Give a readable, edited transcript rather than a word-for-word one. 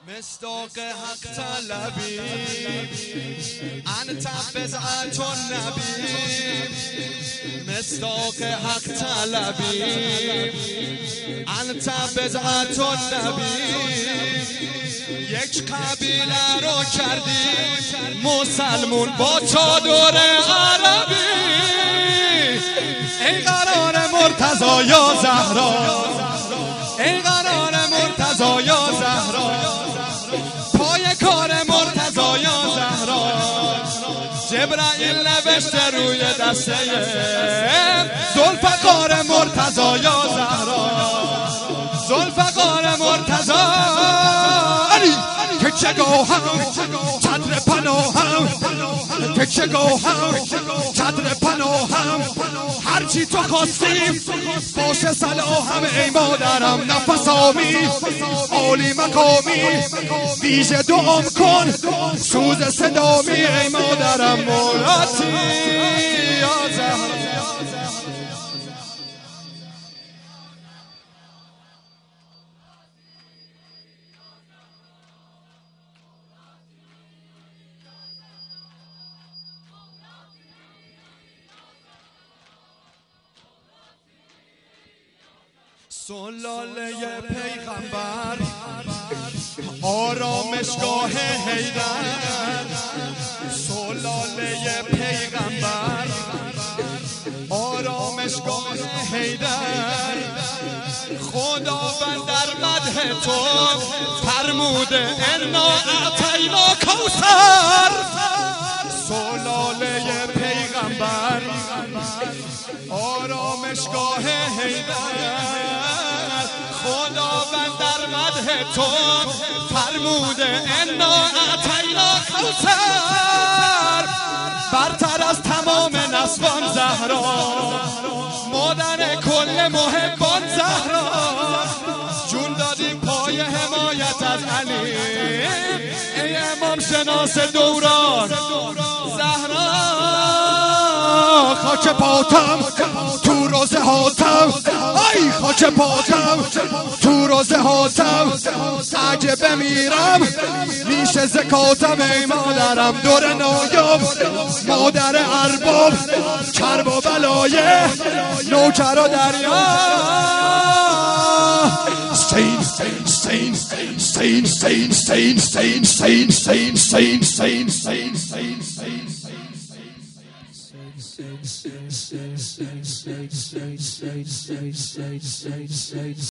مصداق حق طلبی انت بضعة النبی مصداق حق طلبی انت بضعة النبی یک قبیله رو کردی مسلمون با چادر عربی ای قرار مرتضی یا زهرا ای قرار مرتضی یا زهرا پای کار مرتضی یا زهرا جبرائیل نوشته روی دسته ذوالفقار مرتضی یا زهرا ذوالفقار مرتضی تکیه گوهم چتر پناهم تکیه گوهم چتر پناهم هرچی تو خواستیم باشه صلاحم ای مادرم نفس آمی عالی مقامی ویژه دعام کن سوز صدامی ای مادرم مولاتی یا زهرا سلاله پیغمبر آرامشگاه حیدر سلاله پیغمبر آرامشگاه حیدر خداوند در مدح تو فرموده انا اعطینا کوثر سلاله پیغمبر آرامشگاه حیدر خداوند در مدح تو فرموده انا اعطینا کوثر برتر از تمام نسوان زهرا مادر کل محبان زهرا جون دادی پای حمایت از علی ای امام شناس دوران زهرا خاک پاتم تو روزه هاتم ای خاک پاتم تو روزه هاتم اگه بمیرم میشه زکاتم ای مادرم دور نایاب مادر ارباب کرب و بلایه نوکر و دریا سین سین سین سین سین سین سین سین سین سین سین سین